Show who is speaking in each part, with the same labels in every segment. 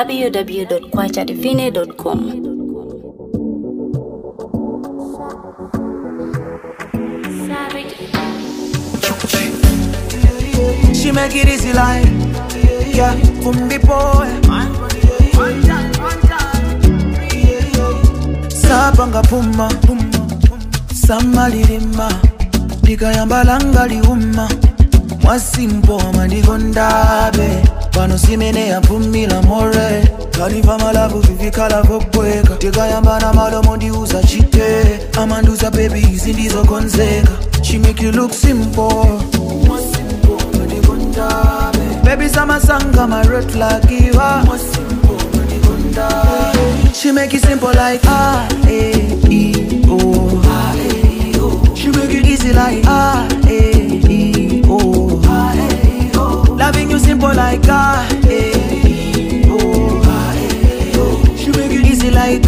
Speaker 1: www.kwachadivine.com.
Speaker 2: She make it easy like, yeah, from the boy. Sapanga puma, samalirima, digayambalanga liuma, mwasimpo manigondabe, pano simene ya pumila more, kalifa malabu vivikala vokweka, digayambana malomo ndiuza chite, amanduza baby zindizo konzeka. She make you look simple, baby sama sanga my red flag giver. She make it simple like A-E-O. She make it easy like A-E-O. Loving you simple like A-E-O. She make it easy like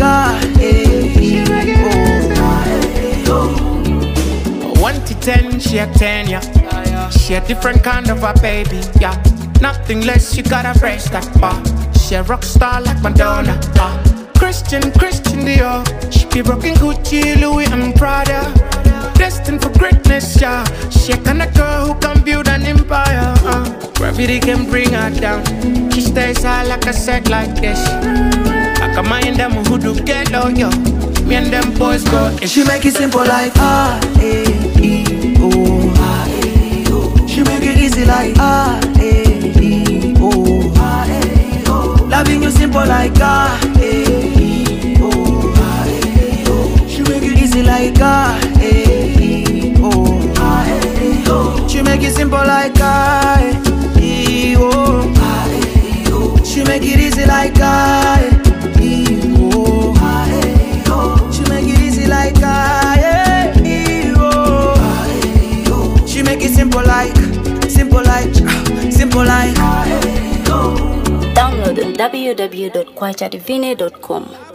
Speaker 2: A-E-O.
Speaker 3: 1 to 10, she a 10, yeah. She a different kind of a baby, yeah. Nothing less, you gotta raise that bar. She a rock star like Madonna, Christian Dior. She be rocking Gucci, Louis and Prada. Destined for greatness, yeah. She a kind of girl who can build an empire, Gravity can bring her down. She stays high like I said like this. I can mind them who do get low, yo. Me and them boys go.
Speaker 2: She make it simple like A-E-O. She make it easy like A-E-O. Loving you simple like A-E-O. She make it easy like A-E-O. She make it simple like A-E-O. She make it easy like A-E-O. She make it easy like A-E-O. She make it simple like
Speaker 1: Download on www.kwachadivine.com.